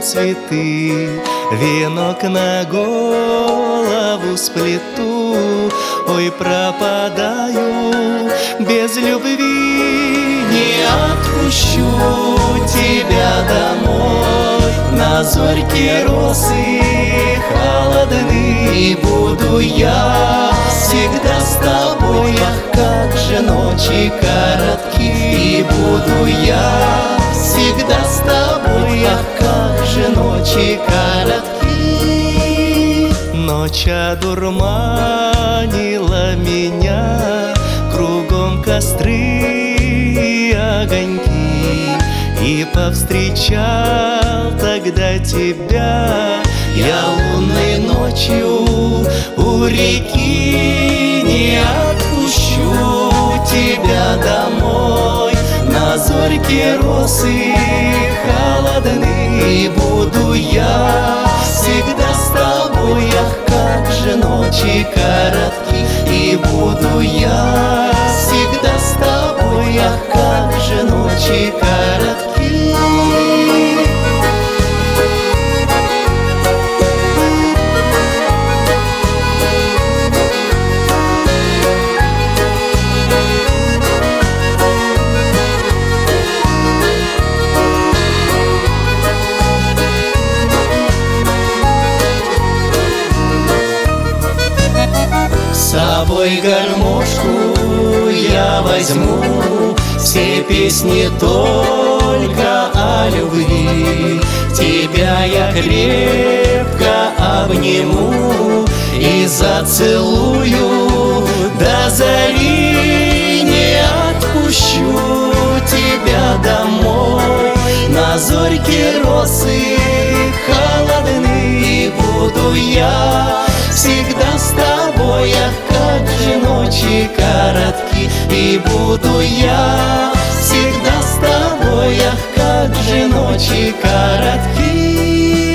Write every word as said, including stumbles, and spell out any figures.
цветы, венок на голову сплету. Ой, пропадаю без любви, не отпущу тебя домой. На зорьке росы холодны, и буду я всегда с тобой. Ах, как же ночи коротки, и буду я всегда с тобой. Ах, как же ночи коротки. Ночь одурманила меня, кругом костры и огоньки, и повстречал тогда тебя я лунной ночью у реки. Не отпущу тебя домой, на зорьке росы холодны, и буду я всегда с тобой. Ах, как же ночи коротки, и буду я всегда с тобой. Ах, как же ночи коротки. С собой гармошку я возьму, все песни только о любви. Тебя я крепко обниму и зацелую до зари. Не отпущу тебя домой, на зорьке росы холодны, и буду я всегда с тобой. Ах, как же ночи коротки, и буду я всегда с тобой. Ах, как же ночи коротки.